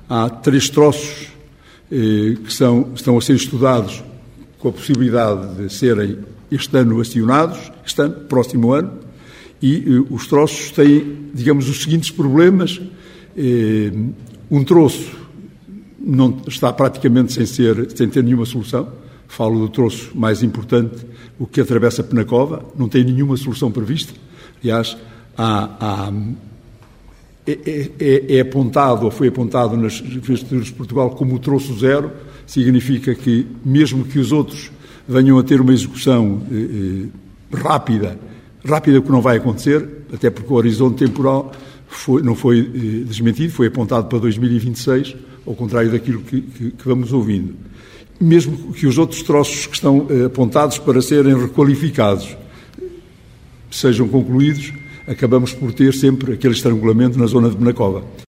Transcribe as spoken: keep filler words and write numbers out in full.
há três troços eh, que são, estão a ser estudados com a possibilidade de serem este ano acionados, este ano, próximo ano, e eh, os troços têm, digamos, os seguintes problemas. Eh, um troço não está praticamente sem, ser, sem ter nenhuma solução. Falo do troço mais importante, o que atravessa Penacova, não tem nenhuma solução prevista. Aliás, há, há, é, é, é apontado, ou foi apontado nas infraestruturas de Portugal como o troço zero, significa que, mesmo que os outros venham a ter uma execução eh, rápida, rápida que não vai acontecer, até porque o horizonte temporal foi, não foi eh, desmentido, foi apontado para dois mil e vinte e seis, ao contrário daquilo que, que, que vamos ouvindo. Mesmo que os outros troços que estão eh, apontados para serem requalificados sejam concluídos, acabamos por ter sempre aquele estrangulamento na zona de Penacova.